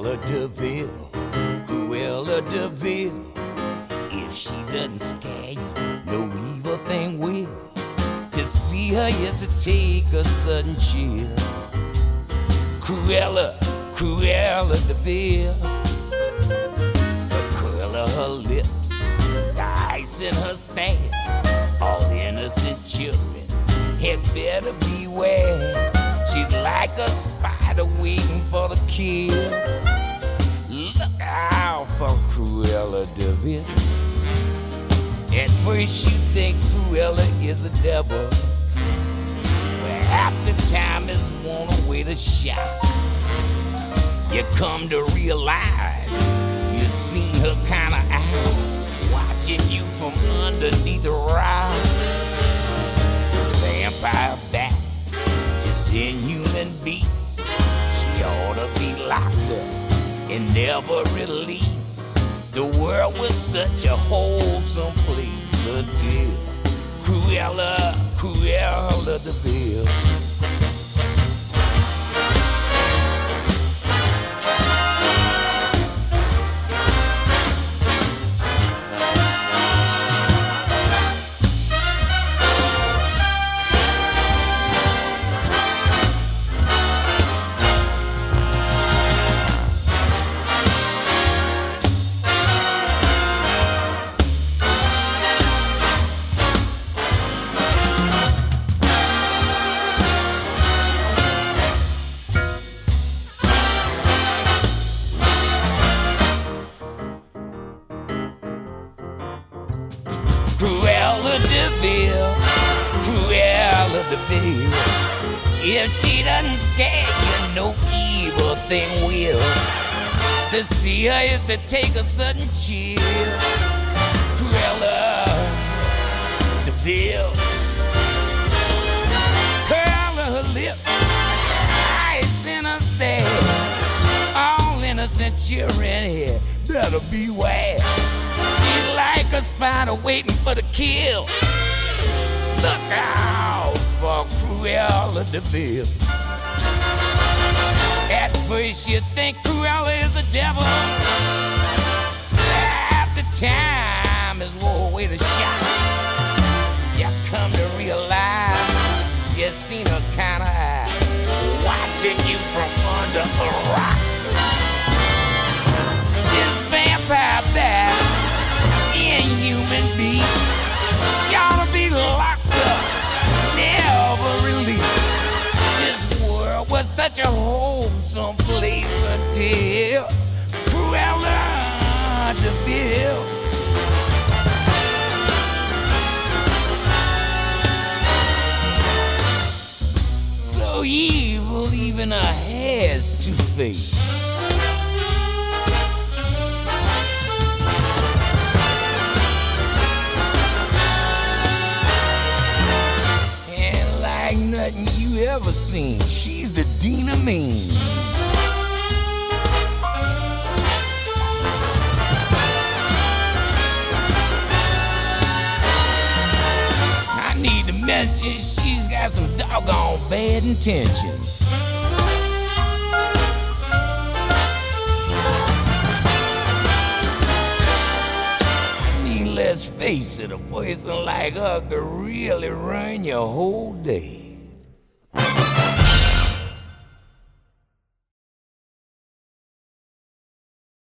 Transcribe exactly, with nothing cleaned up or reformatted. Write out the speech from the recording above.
Cruella de Vil, Cruella de Vil. If she doesn't scare you, no evil thing will. To see her is to take a sudden chill. Cruella, Cruella de Vil. The curl of her lips, the ice in her stare. All innocent children had better beware. She's like a spider waiting for the kill. Look out for Cruella de Vil. At first you think Cruella is a devil, but after time is worn away the shout. You come to realize you've seen her kind of eyes watching you from underneath the rock. This vampire bat, this inhuman beast, she ought to be locked up and never released. The world was such a wholesome place until Cruella, Cruella de Vil. Cruella de Vil, Cruella de Vil. If she doesn't scare you, no evil thing will. To see her is to take a sudden chill. Cruella de Vil. Curl of her lip, ice in her stare. All innocent children here better beware. She's like a spider waiting for the kill. Look out for Cruella de Vil. At first you think Cruella is a devil. After time is wore away the shock. You come to realize you've seen her kind of eye watching you from under a rock. This vampire bat, inhuman beast, you ought to be locked up, never released. This world was such a wholesome place until Cruella de Vil. So evil, even her hair's two-faced. Nothing you ever seen. She's the Dean of Mean. I need to mention she's got some doggone bad intentions. I mean, let's face it, a person like her could really ruin your whole day.